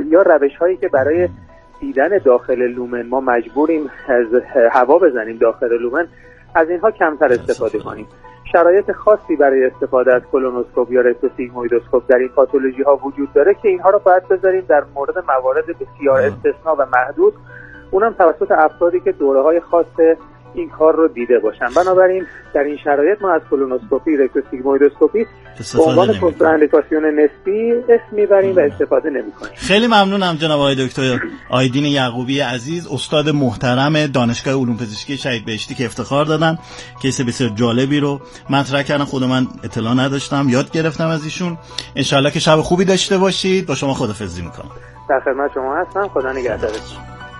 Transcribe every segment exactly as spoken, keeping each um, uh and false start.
یا روش هایی که برای دیدن داخل لومن ما مجبوریم از هوا بزنیم داخل لومن، از اینها کمتر استفاده کنیم. شرایط خاصی برای استفاده از کولونوسکوپ یا رکتوسیگمویدوسکوپ در این پاتولوژی ها وجود داره که اینها رو باید بذاریم در مورد موارد بسیار استثنا و محدود، اونم توسط افرادی که دوره‌های خاص این کار رو دیده باشن. بنابراین در این شرایط ما از کولونوسکوپی، رکتوسیگمویدوسکوپی به عنوان کنتراندیکاسیون نسبی اسم میبریم و استفاده نمی‌کنیم. خیلی ممنونم جناب آقای دکتر آیدین یعقوبی عزیز، استاد محترم دانشگاه علوم پزشکی شهید بهشتی که افتخار دادن، کیس بسیار جالبی رو مطرح کردن. خود من اطلاع نداشتم، یاد گرفتم از ایشون. ان شاءالله که شب خوبی داشته باشید. با شما خداحافظی می‌کنم. در خدمت شما هستم. خدا نگهدارتون.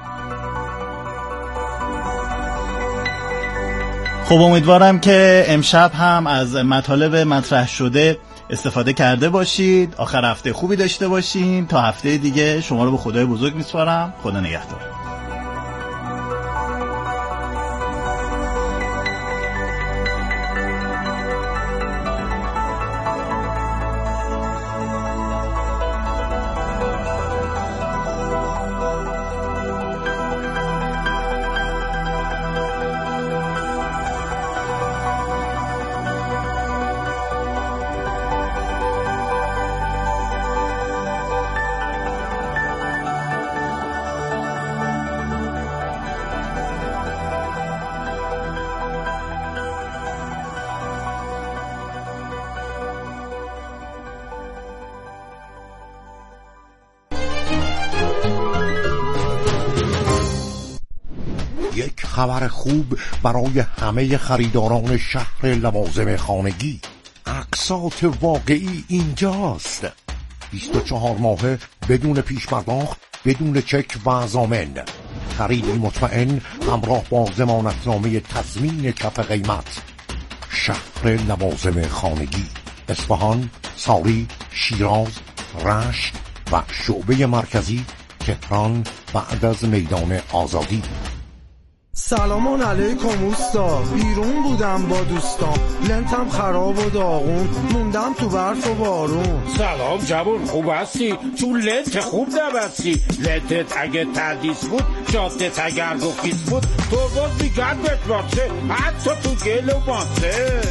خب امیدوارم که امشب هم از مطالب مطرح شده استفاده کرده باشید. آخر هفته خوبی داشته باشین. تا هفته دیگه شما رو به خدای بزرگ میسپارم. خدا نگهدار. یک خبر خوب برای همه خریداران شهر لوازم خانگی. اقساط واقعی اینجاست. بیست و چهار ماهه بدون پیش پرداخت، بدون چک و ضامن. خریدی مطمئن همراه با ضمانتنامه تضمین کف قیمت. شهر لوازم خانگی، اصفهان، ساری، شیراز، رشت و شعبه مرکزی تهران بعد از میدان آزادی. سلام علیکم اوستا، بیرون بودم با دوستان، لنتم خراب و داغون، موندم تو برف و بارون. سلام جوون، خوب هستی؟ تو لنت خوب نبستی. لنتت اگه تردیس بود، جادت اگر رخیص بود، تو باز میگرد بهت باشه، حتی تو گل و ماسه.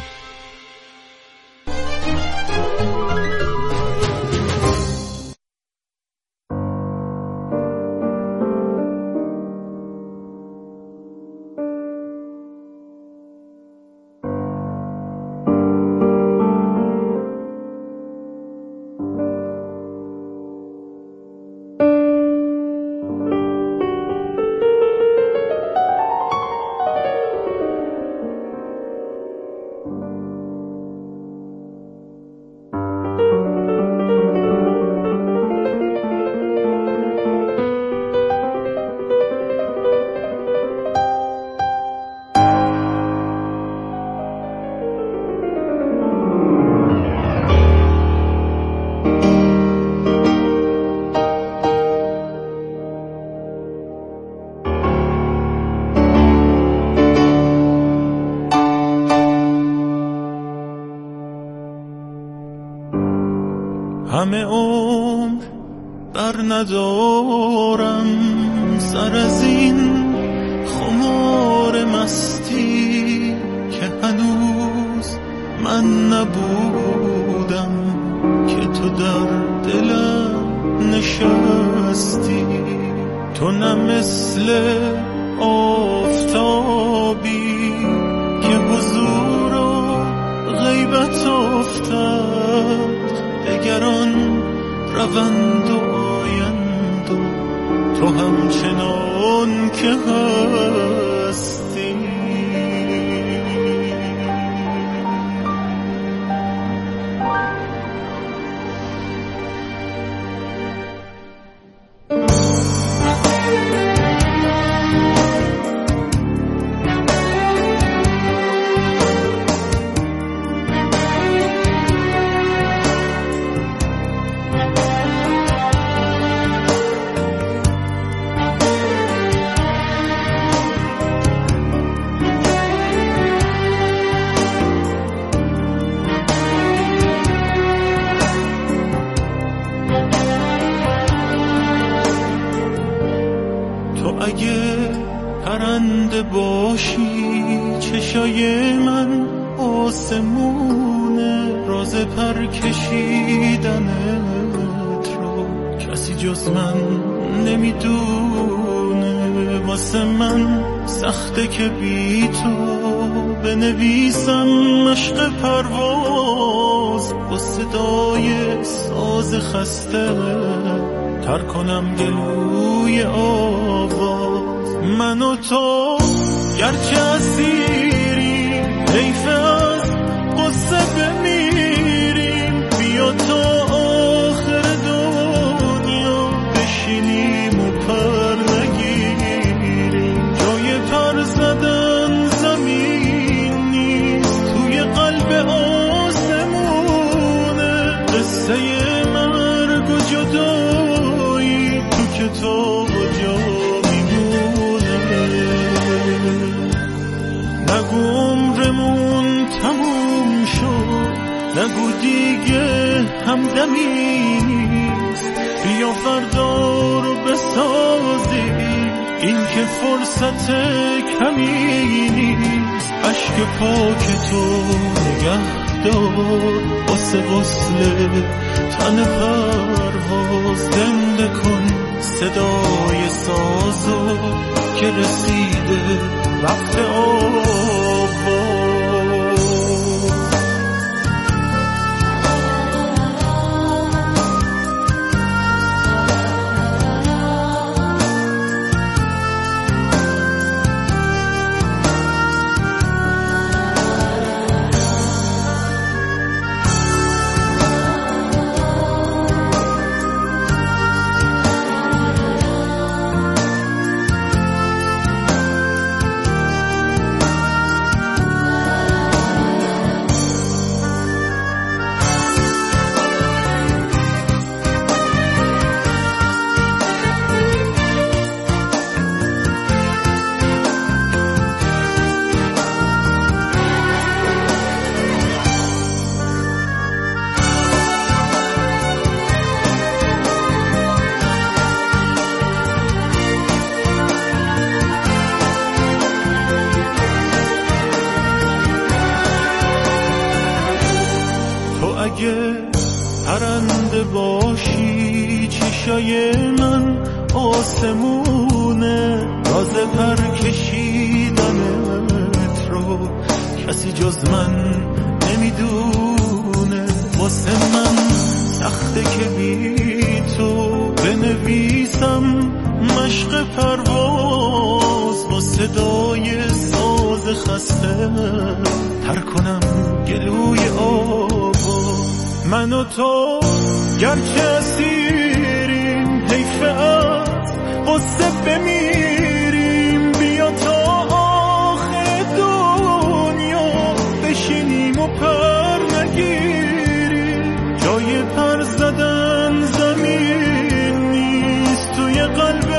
همه عمر بر ندارم سر از این خمار مستی که هنوز من نبودم که تو در دلم نشستی. تو نه مثل آفتابی که حضور و غیبت افتد، دگران روند و آیند و تو همچنان که هستی. تو اگه پرنده باشی چشای من آسمونه، راز پر کشیدنت رو کسی جز من نمیدونه. واسه من سخته که بی تو بنویسم مشق پرواز، با صدای ساز خسته تر کنم گلوی آواز. من و تو گرچه اسیریم حیف از قصه بمیریم، بیا تا آخر دنیا بشینیم و پر نگیریم. جای پر زدن زمین نیست، توی قلب آسمونه. قصه مرگ و جدایی تو کتاب و جا میمونه. نگو عمرمون تموم شد، نگو دیگه همدمی نیست. بیا فردا رو بسازیم، این که فرصت کمی نیست. عشق پاک تو نگه دار واسه غسل تن پرواز. زنده کن صدای سازو که رسیده وقت آواز. پرنده باشی چشای من آسمونه، راز پر کشیدنت رو کسی جز من نمیدونه. واسه من سخته که بی تو بنویسم مشق پرواز، با صدای ساز خسته تر کنم گلوی آواز. من و تو گرچه اسیریم حیف از قصه بمیریم، بیا تا آخر دنیا بشینیم و پر نگیریم. جای پر زدن زمین نیست، توی قلب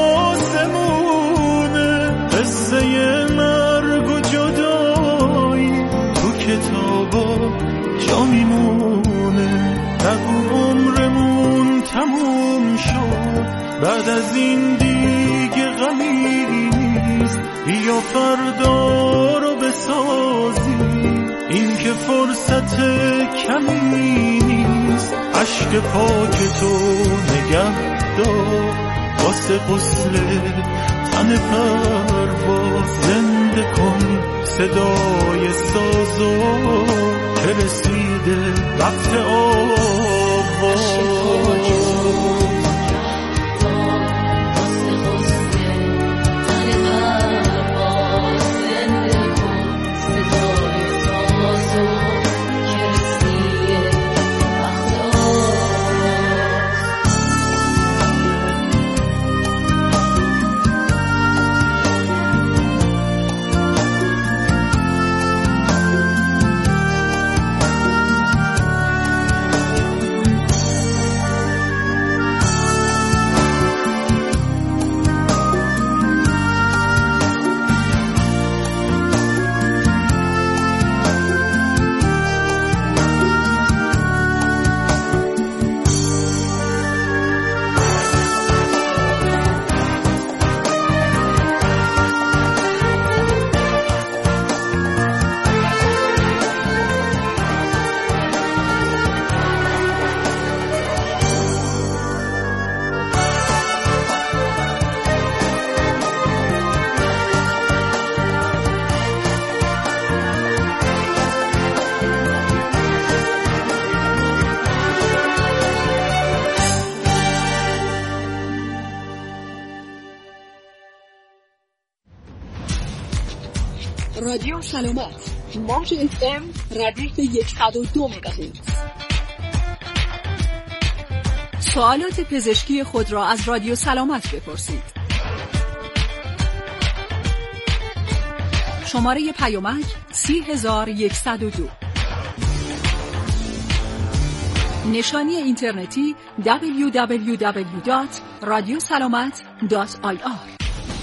آسمونه. قصه مرگ و جدایی تو کتابا جا میمونه. نگو عمرمون تموم شد، بعد از این دیگه غمی نیست. بیا فردا رو بسازیم، این که فرصت کمی نیست. عشق پاک تو نگه دار واسه غسل تن پرواز. زنده کن صدای سازو که رسیده وقت آواز. رادیو سلامت، موج اف ام ردیف صد و دو مگاهرتز. سوالات پزشکی خود را از رادیو سلامت بپرسید. شماره پیامک سی هزار و صد و دو. نشانی اینترنتی دبلیو دبلیو دبلیو دات رادیو سلامت دات آی آر.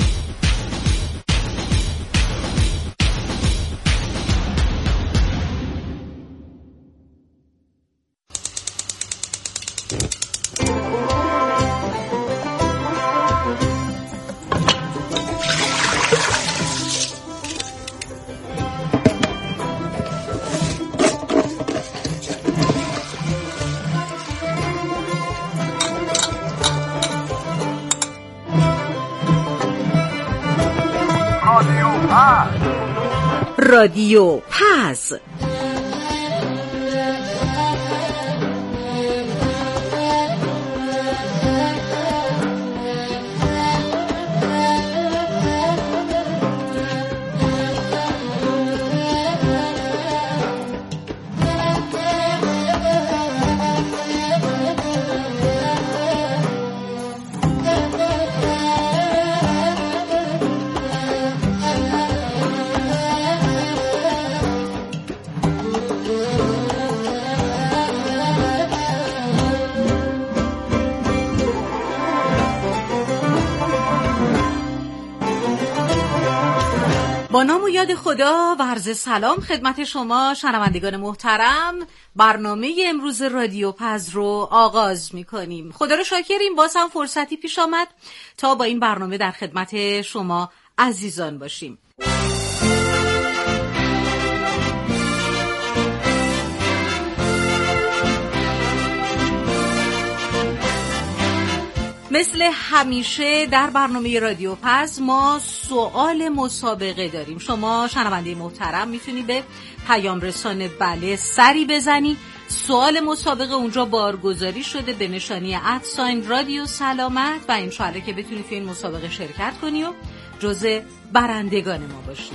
رادیو پز. با نام و یاد خدا و عرض سلام خدمت شما شنوندگان محترم. برنامه امروز رادیو پز رو آغاز می‌کنیم. خدا رو شاکریم، باز هم فرصتی پیش آمد تا با این برنامه در خدمت شما عزیزان باشیم. مثل همیشه در برنامه رادیو پز ما سوال مسابقه داریم. شما شنونده محترم میتونی به پیام رسان بله سری بزنی. سوال مسابقه اونجا بارگذاری شده به نشانی ادساین رادیو سلامت و انشاءالله که بتونی توی این مسابقه شرکت کنی و جزء برندگان ما باشی.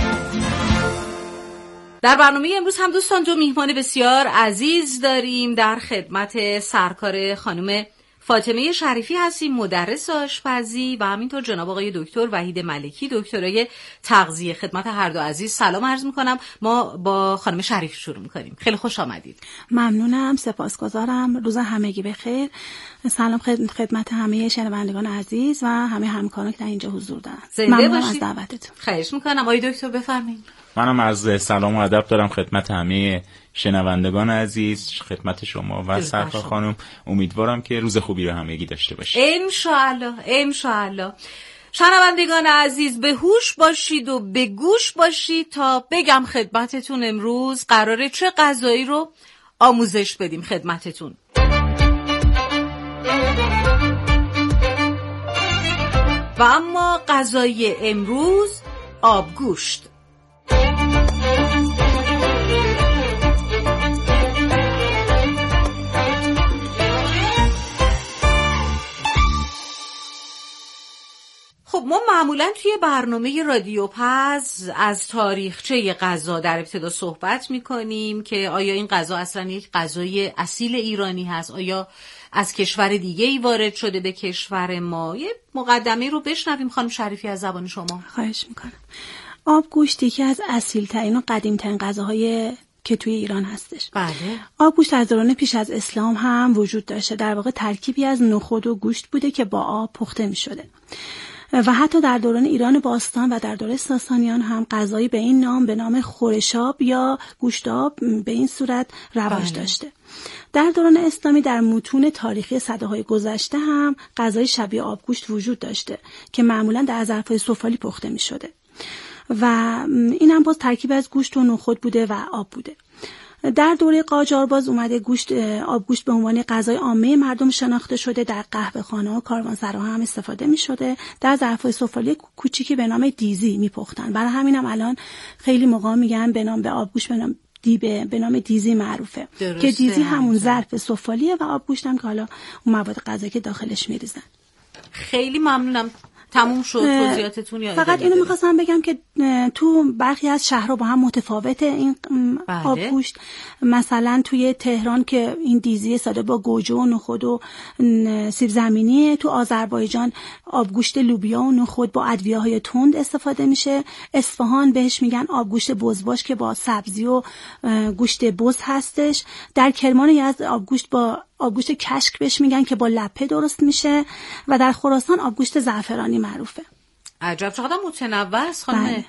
در برنامه امروز هم دوستان دو میهمان بسیار عزیز داریم. در خدمت سرکار خانم فاطمه شریفی هستیم، مدرس آشپزی، و همینطور جناب آقای دکتر وحید ملکی، دکترای تغذیه. خدمت هر دو عزیز سلام عرض میکنم. ما با خانم شریف شروع میکنیم. خیلی خوش آمدید. ممنونم، سپاسگزارم. روز همگی بخیر. سلام خدمت همه شنوندگان عزیز و همه همکاران که در اینجا حضور دارن. ممنونم از دعوتتون. خواهش میکنم. آقای دکتر بفرمایید. منم از سلام و ادب دارم خدمت همه شنوندگان عزیز، خدمت شما و سرکار خانم. امیدوارم که روز خوبی رو همگی داشته باشید. ان شاء الله، ان شاء الله. شنوندگان عزیز به هوش باشید و به گوش باشید تا بگم خدمتتون امروز قراره چه غذایی رو آموزش بدیم خدمتتون. و اما غذای امروز آبگوشت. خب ما معمولا توی برنامه رادیو پز از تاریخچه غذا در ابتدا صحبت میکنیم که آیا این غذا اصلا یک غذای اصیل ایرانی هست، آیا از کشور دیگه ای وارد شده به کشور ما. یه مقدمه رو بشنویم خانم شریفی از زبان شما. خواهش میکنم. آبگوشت یکی از اصیل ترین و قدیم ترین غذاهای که توی ایران هستش. بله. آبگوشت از دوران پیش از اسلام هم وجود داشته. در واقع ترکیبی از نخود و گوشت بوده که با آب پخته میشده. و حتی در دوران ایران باستان و در دوره ساسانیان هم غذایی به این نام به نام خورشاب یا گوشتاب به این صورت رواج داشته. در دوران اسلامی در متون تاریخی سده‌های گذشته هم غذای شبیه آبگوشت وجود داشته که معمولاً در ظرف‌های سفالی پخته می‌شده و این هم باز ترکیب از گوشت و نخود بوده و آب بوده. در دوره قاجار باز اومده گوشت آبگوشت به عنوان غذای عامه مردم شناخته شده. در قهوه‌خانه‌ها و کاروانسراها هم استفاده می‌شده. در ظرف‌های سفالی کوچیکی به نام دیزی می‌پختن. برای همینم الان خیلی موقع میگن به نام به آبگوشت به نام دیبه به نام دیزی معروفه درسته. که دیزی همون ظرف سفالیه و آبگوشت هم که حالا اون مواد غذایی که داخلش میریزن. خیلی ممنونم. تموم شد توضیحاتتون یا فقط اینو میخواستم بگم که تو برخی از شهرها با هم متفاوته این بله. آبگوشت مثلا توی تهران که این دیزی ساده با گوجه و نخود و سیب زمینی، تو آذربایجان آبگوشت لوبیا و نخود با ادویه‌های تند استفاده میشه. اصفهان بهش میگن آبگوشت بزباش که با سبزی و گوشت بز هستش. در کرمان یزد آبگوشت با آبگوشت کشک بهش میگن که با لپه درست میشه و در خراسان آبگوشت زعفرانی معروفه. عجب چقدر متنوع است خانم بله.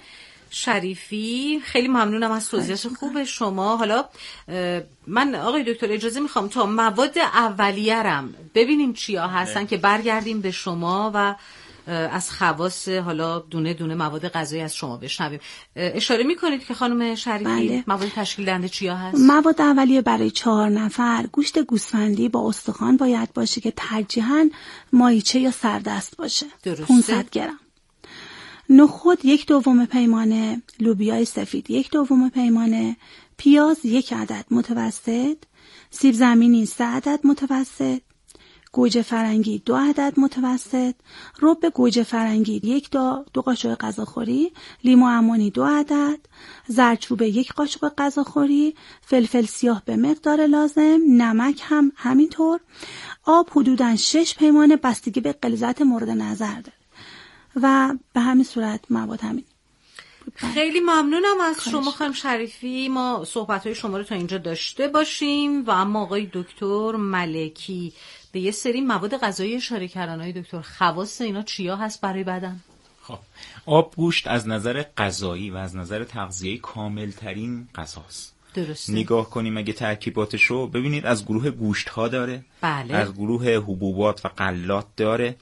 شریفی. خیلی ممنونم از توضیحات خوب شما. حالا من آقای دکتر اجازه میخوام تا مواد اولیه رم ببینیم چیا هستن که برگردیم به شما و از خواص حالا دونه دونه مواد غذایی از شما بشنویم. اشاره میکنید که خانم شریفی بله. مواد تشکیل دهنده چیا هست؟ مواد اولیه برای چهار نفر گوشت گوسفندی با استخوان باید باشه که ترجیحاً ماهیچه یا سردست باشه. درسته. پانصد گرم. نخود یک دوم پیمانه، لوبیای سفید یک دوم پیمانه، پیاز یک عدد متوسط، سیب زمینی سه عدد متوسط، گوجه فرنگی دو عدد متوسط، رب گوجه فرنگی یک دا دو قاشق غذاخوری، لیمو عمانی دو عدد، زردچوبه یک قاشق غذاخوری، فلفل سیاه به مقدار لازم، نمک هم همینطور، آب حدوداً شش پیمانه بستگی به غلیظت مورد نظر داره و به همین صورت مواد همین. خیلی ممنونم از شما خانم شریفی. ما صحبت‌های شما رو تا اینجا داشته باشیم و اما آقای دکتر ملکی به یه سری مواد غذایی اشاره کردن. آقای دکتر خواص اینا چیا هست برای بدن؟ خب آبگوشت از نظر غذایی و از نظر تغذیه‌ای کامل‌ترین غذاست. درسته. نگاه کنیم اگه ترکیباتشو ببینید از گروه گوشت ها داره بله. از گروه حبوبات و غلات داره،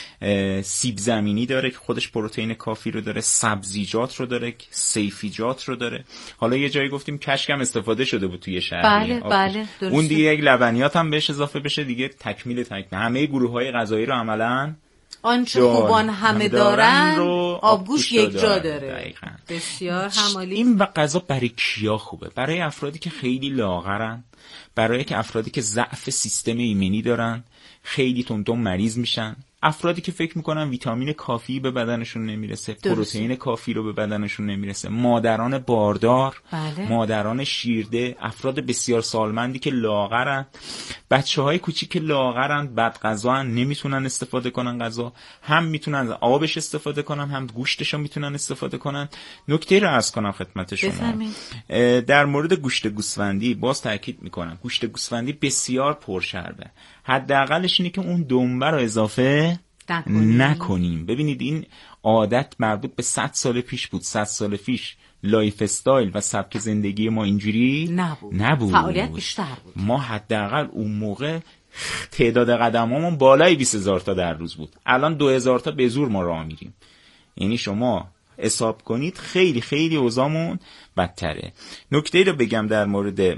سیب زمینی داره که خودش پروتئین کافی رو داره، سبزیجات رو داره، سیفیجات رو داره. حالا یه جایی گفتیم کشک هم استفاده شده بود توی شهریه بله بله درسته. اون دیگه یک لبنیات هم بهش اضافه بشه دیگه تکمیل تکمیل همه گروه های غذایی رو عملاً آنچه خوبان همه دارن آبگوشت یک جا داره. دقیقاً. بسیار همالی. این و غذا برای کیا خوبه؟ برای افرادی که خیلی لاغرن، برای که افرادی که ضعف سیستم ایمنی دارن، خیلی تندتون مریض میشن، افرادی که فکر میکنن ویتامین کافی به بدنشون نمیرسه، پروتئین کافی رو به بدنشون نمیرسه، مادران باردار بله. مادران شیرده، افراد بسیار سالمندی که لاغرن، بچه‌های کوچیک که لاغرن، بد غذان، نمیتونن استفاده کنن غذا، هم میتونن آبش استفاده کنن هم گوشتشو میتونن استفاده کنن. نکته رو عرض کنم خدمت شما در مورد گوشت گوسفندی باز تاکید میکنم گوشت گوسفندی بسیار پرشربه، حداقلش اینه که اون دنبه رو اضافه نکنیم. نکنیم. ببینید این عادت مربوط به صد سال پیش بود. صد سال پیش لایف استایل و سبک زندگی ما اینجوری نبود. نبود. فعالیت بیشتر بود. ما حداقل اون موقع تعداد قدمامون بالای بیست هزار تا در روز بود. الان دو هزار تا به زور ما راه میریم. یعنی شما حساب کنید خیلی خیلی اوضاعمون بدتره. نکته‌ای رو بگم در مورد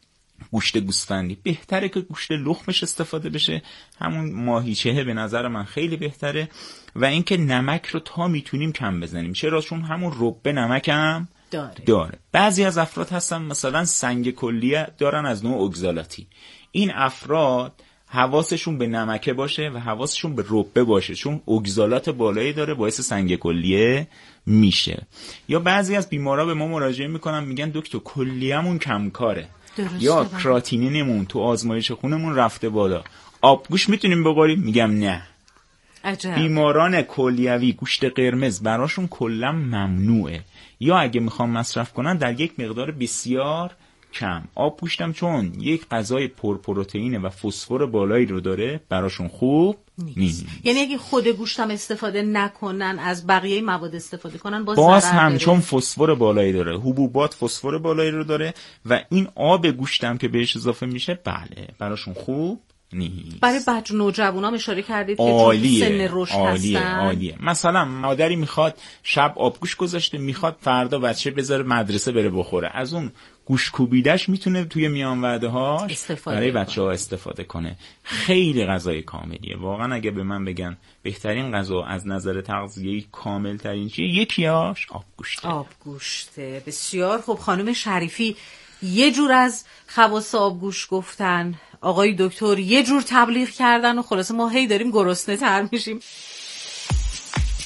گوشت گوسفندی، بهتره که گوشت لخمش استفاده بشه، همون ماهیچه به نظر من خیلی بهتره. و اینکه نمک رو تا میتونیم کم بزنیم. چرا؟ چون همون ربه نمک هم داره. داره. بعضی از افراد هستن مثلا سنگ کلیه دارن از نوع اگزالاتی. این افراد حواسشون به نمکه باشه و حواسشون به ربه باشه، چون اگزالات بالایی داره باعث سنگ کلیه میشه. یا بعضی از بیمارا به ما مراجعه میکنن میگن دکتر کلیه‌مون کمکاره یا کراتینینمون تو آزمایش خونمون رفته بالا، آبگوشت میتونیم بخوریم؟ میگم نه. عجب. بیماران کلیوی گوشت قرمز براشون کلا ممنوعه، یا اگه میخوام مصرف کنن در یک مقدار بسیار کم. آبگوشتم چون یک غذای پرپروتئین و فسفر بالایی رو داره براشون خوب نیست. نیست. یعنی اگه خود گوشتم استفاده نکنن از بقیه مواد استفاده کنن باز, باز هم داره. چون فسفر بالایی داره، حبوبات فسفر بالایی رو داره و این آب گوشتم که بهش اضافه میشه بله براشون خوب نیست. برای بچه نوجوانام اشاره کردید که چون سن رشد عالیه. هستن. عالیه. مثلا مادری میخواد شب آبگوشت گذاشته میخواد فردا بچه بذاره مدرسه بره بخوره، از اون گوشت کوبیدش میتونه توی میان وعده هاش برای بچه ها استفاده کنه. خیلی غذای کاملیه واقعا. اگه به من بگن بهترین غذا از نظر تغذیه‌ای کامل ترین چیه، یکیاش آبگوشته. آبگوشته. بسیار خب خانم شریفی یه جور از خواص آبگوشت گفتن، آقای دکتر یه جور تبلیغ کردن و خلاصه ما هی داریم گرسنه تر میشیم.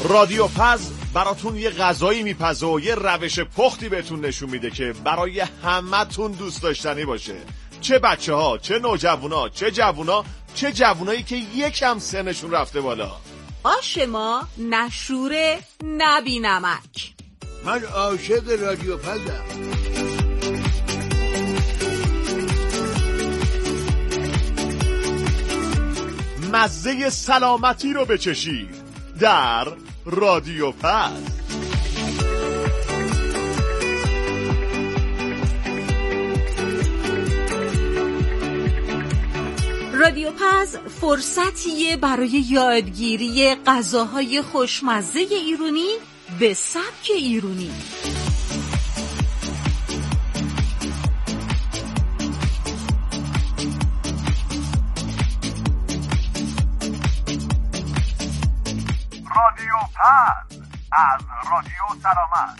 رادیو پز براتون یه غذایی میپزه و یه روش پختی بهتون نشون میده که برای همتون دوست داشتنی باشه، چه بچه ها، چه نوجوانا، چه جوونا، چه جوونایی که یکم سنشون رفته بالا. آش ما نشوره نبی نمک. من عاشق رادیو پزم. مزه سلامتی رو بچشید در رادیو پز. رادیو پز فرصتیه برای یادگیری غذاهای خوشمزه ایرانی به سبک ایرانی. رادیو پز از رادیو سلامت.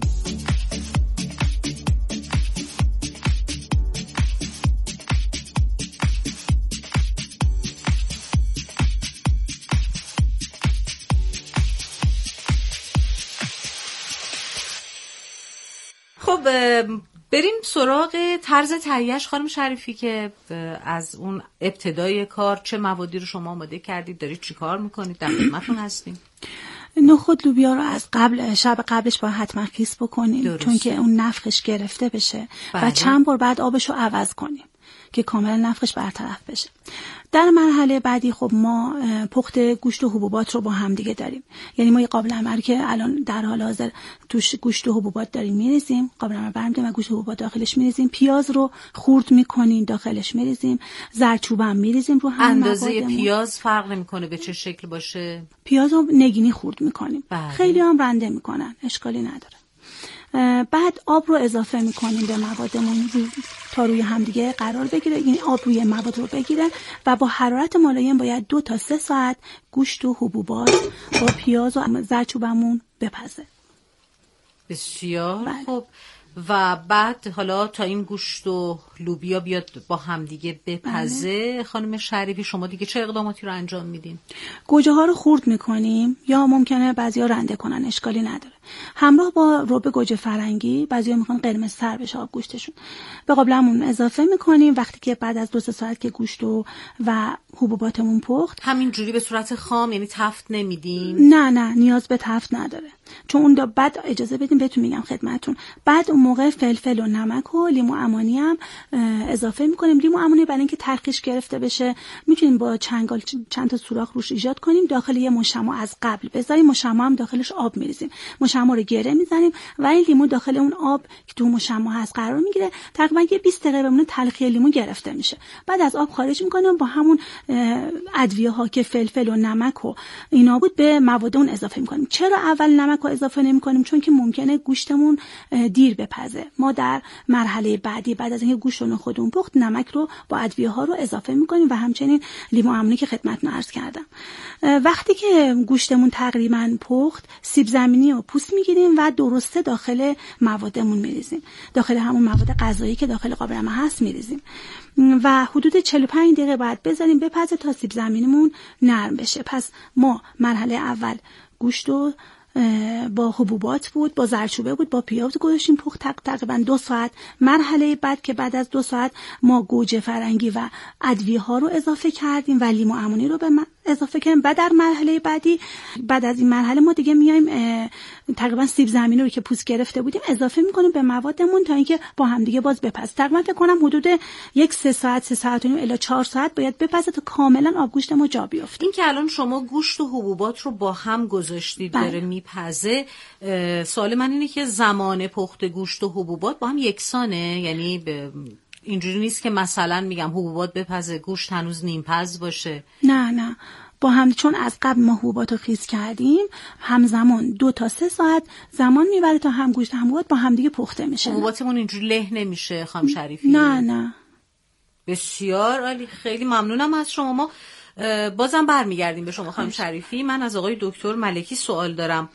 خب بریم سراغ طرز تهیه‌اش خانم شریفی که از اون ابتدای کار چه موادی رو شما آماده کردید، دارید چی کار میکنید، در خدمتتون هستیم. نخود لوبیا رو از قبل شب قبلش باید حتما خیس بکنیم درست. چون که اون نفخش گرفته بشه بله. و چند بار بعد آبش رو عوض کنیم که کاملا نفخش برطرف بشه. در مرحله بعدی خب ما پخت گوشت و حبوبات رو با هم دیگه داریم. یعنی ما یه قابل عمل که الان در حال حاضر توش گوشت و حبوبات داریم میریزیم، قابل عمل برمی‌داریم و گوشت و حبوبات داخلش میریزیم، پیاز رو خورد میکنیم داخلش میریزیم، زردچوب هم میریزیم رو هم. اندازه پیاز فرق نمیکنه به چه شکل باشه؟ پیاز رو نگینی خورد میکنیم. بله. خیلی هم رنده میکنن، اشکالی نداره. بعد آب رو اضافه میکنیم به موادمون تا روی همدیگه قرار بگیره، یعنی آب روی مواد رو بگیره و با حرارت ملایم باید دو تا سه ساعت گوشت و حبوبات با پیاز و زردچوبمون بپزه. بسیار بله. خب. و بعد حالا تا این گوشت و لوبیا بیاد با همدیگه بپزه بله. خانم شریفی شما دیگه چه اقداماتی رو انجام میدین؟ گوجه ها رو خورد میکنیم یا ممکنه بعضیا رنده کنن، اشکالی نداره. همراه با رب گوجه فرنگی، بعضیا میخوان قرمز سر بشه آب گوشتشون، به قابلمون اضافه میکنیم. وقتی که بعد از دو سه ساعت که گوشت و و حبوباتمون پخت، همین جوری به صورت خام، یعنی تفت نمیدین؟ نه نه نیاز به تفت نداره، چون اون دا بعد اجازه بدین بهتون میگم خدمتتون. بعد اون موقع فلفل و نمک و لیمو عمانی هم اضافه میکنیم. لیمو عمانی برای اینکه ترکش گرفته بشه میتونیم با چنگال چند تا سوراخ روش ایجاد کنیم، داخل یه مشمع از قبل بذاریم، مشمع هم داخلش آب میریزیم، مشمع رو گره میزنیم و این لیمو داخل اون آب که تو مشمع هست قرار میگیره، تقریبا یه بیست دقیقه بمونه تلخی لیمو گرفته میشه. بعد از آب خارج میکنیم، با همون ادویه ها که فلفل و نمک و اینا بود به مواد اون اضافه میکنیم. چرا اول نمک رو اضافه نمیکنیم؟ چون که ممکنه گوشتمون دیر بپزه. ما در مرحله بعدی بعد از اینکه گوشت رو خودمون پخت، نمک رو با ادویه ها رو اضافه میکنیم و همچنین لیمو عمونی که خدمتتون عرض کردم. وقتی که گوشتمون تقریبا پخت، سیب زمینی رو پوست میگیریم و درسته داخل موادمون میریزیم، داخل همون مواد غذایی که داخل قابل عمل هست میریزیم و حدود چهل و پنج دقیقه بعد بذاریم بپزه تا سیب زمینیمون نرم بشه. پس ما مرحله اول گوشت رو با حبوبات بود، با زردچوبه بود، با پیاز گذاشتیم پخت تقریبا دو ساعت. مرحله بعد که بعد از دو ساعت ما گوجه فرنگی و ادویه ها رو اضافه کردیم و لیمو عمونی رو به اضافه کردیم. بعد در مرحله بعدی بعد از این مرحله ما دیگه میایم تقریبا سیب زمینی رو که پوست گرفته بودیم اضافه میکنیم به موادمون تا اینکه با هم دیگه باز بپزه. تقریبا فکر کنم حدود یک سه ساعت سه ساعت و نیم الی چهار ساعت باید بپزه تا کاملا آب گوشت ما جا بیفته. این که الان شما گوشت و حبوبات رو با هم گذاشتید داره میپزه، سوال من اینه که زمان پخت گوشت و حبوبات با هم یکسانه؟ یعنی به اینجوری نیست که مثلا میگم حبوبات بپزه گوشت هنوز نیم پز باشه؟ نه نه، با هم، چون از قبل ما حبوبات رو خیس کردیم، همزمان دو تا سه ساعت زمان میبره تا هم گوشت هم حبوبات با هم دیگه پخته میشه. حبوباتمون اینجوری له نمیشه خانم شریفی؟ نه نه. بسیار عالی، خیلی ممنونم از شما. ما بازم برمیگردیم به شما خانم شریفی. من از آقای دکتر ملکی سوال دارم.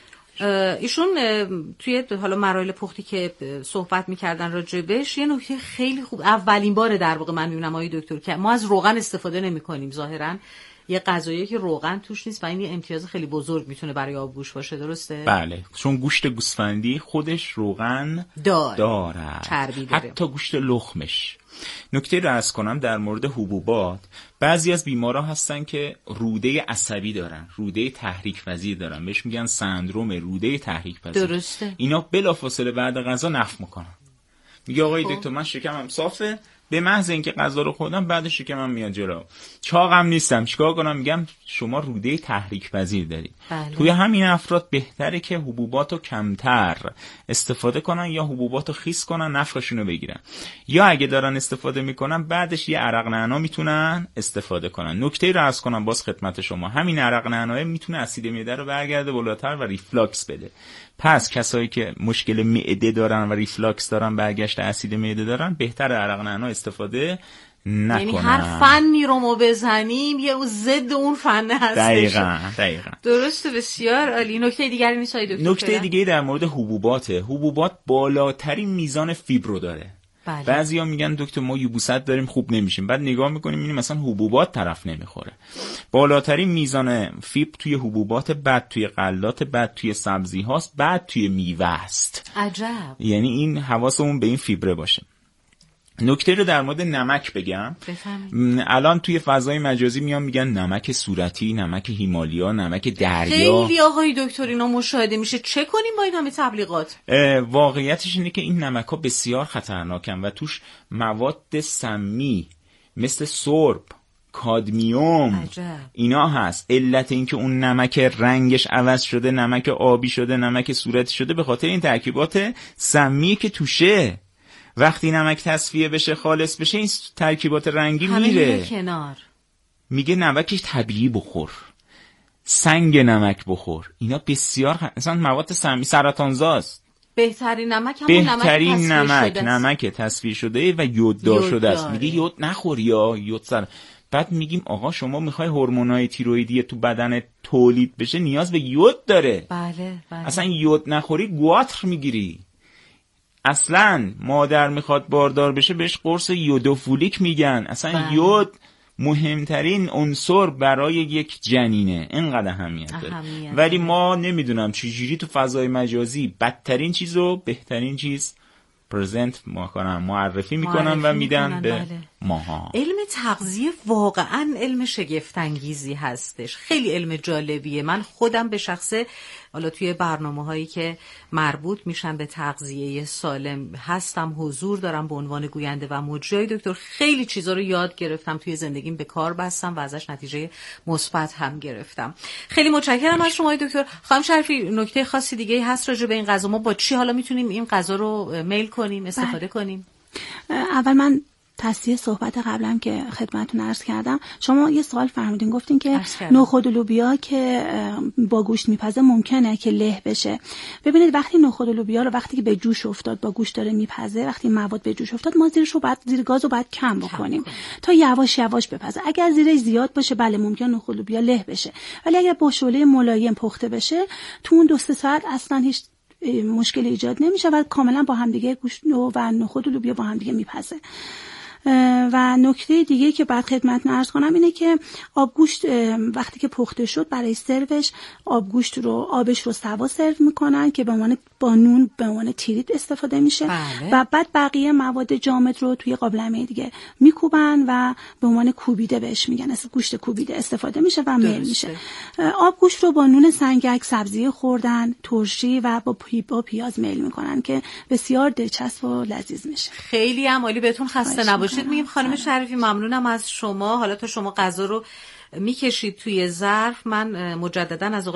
ایشون توی حالا مراحل پختی که صحبت میکردن راجع بهش، یه نکته خیلی خوب، اولین باره در واقع من میبینم آقای دکتر که ما از روغن استفاده نمیکنیم ظاهرا، یه غذایی که روغن توش نیست و این یه امتیاز خیلی بزرگ میتونه برای آبگوشت باشه. درسته؟ بله، چون گوشت گوسفندی خودش روغن دار. داره، چربی داره. حتی گوشت لخمش. نکته رو عرض کنم در مورد حبوبات، بعضی از بیمارا هستن که روده عصبی دارن، روده تحریک پذیر دارن، بهش میگن سندروم روده تحریک پذیر. درسته. اینا بلافاصله بعد غذا نفخ میکنن، میگه آقای دکتر من شکمم صافه، به محض اینکه غذا رو خوردم بعد شکمم میاد جلو، چاقم نیستم، چیکار کنم؟ میگم شما روده تحریک پذیر دارید. بله. توی همین افراد بهتره که حبوباتو کمتر استفاده کنن یا حبوباتو خیس کنن، نفخشون رو بگیرن، یا اگه دارن استفاده میکنن بعدش یه عرق نعنا میتونن استفاده کنن. نکته رو عرض کنم باز خدمت شما، همین عرق نعنا میتونه اسید معده رو برگرده بالاتر و ریفلاکس بده. پس کسایی که مشکل معده دارن و ریفلاکس دارن، برگشت اسید معده دارن، بهتره عرق نعنا استفاده نکنن. یعنی هر فنی رو ما بزنیم یه ضد اون فن هستش. دقیقاً دقیقاً. درسته، بسیار عالی. نکته دیگری نیست آقای دکتر؟ نکته دیگه در مورد حبوبات، حبوبات بالاترین میزان فیبر رو داره. بله. بعضیا میگن دکتر ما یبوست داریم خوب نمیشیم، بعد نگاه میکنیم میبینیم مثلا حبوبات طرف نمیخوره. بالاترین میزان فیبر توی حبوبات، بعد توی غلات، بعد توی سبزی هاست، بعد توی میوه است. عجب. یعنی این حواسمون به این فیبره باشه. نکته رو در مورد نمک بگم. بفهم. الان توی فضای مجازی میان میگن نمک صورتی، نمک هیمالیا، نمک دریا. خیلی آقای دکتر اینا مشاهده میشه، چه کنیم با این همه تبلیغات؟ واقعیتش اینه که این نمک ها بسیار خطرناکن و توش مواد سمی مثل سرب، کادمیوم، عجب. اینا هست. علت این که اون نمک رنگش عوض شده، نمک آبی شده، نمک صورتی شده، به خاطر این ترکیبات سمی که توشه. وقتی نمک تصفیه بشه، خالص بشه، این ترکیبات رنگی میره کنار. میگه نمکش طبیعی بخور، سنگ نمک بخور. اینا بسیار مثلا مواد سمی سرطانزاست. بهترین نمک همون بهترین نمک نمک تصفیه نمک تصفیه شده و یوددار شده است. میگه یود نخور یا یود سر. بعد میگیم آقا شما میخوای هورمونای تیروئیدی تو بدن تولید بشه نیاز به یود داره. بله بله. اصلا یود نخوری گواتر میگیری. اصلا مادر میخواد باردار بشه بهش قرص یودوفولیک میگن. اصلا بله. یود مهمترین عنصر برای یک جنینه، اینقدر اهمیت داره. ولی ما نمیدونم چجوری تو فضای مجازی بدترین چیز و بهترین چیز پرزنت میکنن، معرفی میکنن و میدن به بله. ماها. علم تغذیه واقعا علم شگفت انگیزی هستش، خیلی علم جالبیه. من خودم به شخصه حالا توی برنامه هایی که مربوط میشن به تغذیه سالم هستم، حضور دارم به عنوان گوینده و مجری. دکتر خیلی چیزا رو یاد گرفتم، توی زندگیم به کار بستم و ازش نتیجه مثبت هم گرفتم. خیلی متشکرم از شما دکتر. خانم شریفی نکته خاصی دیگه هست راجع به این غذا؟ ما با چی حالا میتونیم این غذا رو میل کنیم، استفاده بله. کنیم؟ اول من تصحیح صحبت قبلم که خدمتتون عرض کردم، شما یه سوال فرمودین، گفتین که نخود و لوبیا که با گوشت میپزه ممکنه که له بشه. ببینید وقتی نخود و لوبیا رو وقتی که به جوش افتاد با گوشت داره میپزه، وقتی مواد به جوش افتاد ما زیرش رو بعد زیر گاز رو بعد کم بکنیم تا یواش یواش بپزه. اگر زیرش زیاد باشه بله ممکنه نخود و لوبیا له بشه، ولی اگر با شعله ملایم پخته بشه تو اون دو سه ساعت اصلا هیچ مشکل ایجاد نمیشه و کاملا با هم دیگه گوشت و نخود و لوبیا با هم دیگه میپزه. و نکته دیگه که بعد خدمتتون عرض کنم اینه که آبگوشت وقتی که پخته شد برای سروش آبگوشت رو آبش رو سوا سرو میکنن که به عنوان با نون به عنوان تیریت استفاده میشه بله. و بعد بقیه مواد جامد رو توی قابلمه دیگه میکوبن و به عنوان کوبیده بهش میگن، اصلا گوشت کوبیده استفاده میشه و میل میشه. آبگوشت رو با نون سنگک، سبزی خوردن، ترشی و با پی با پیاز میل میکنن که بسیار دلچسب و لذیذ میشه. خیلی هم عالی، بهتون خسته نباشید میگیم. خانم شریفی ممنونم از شما. حالا تا شما غذا رو میکشید توی ظرف، من مجددا از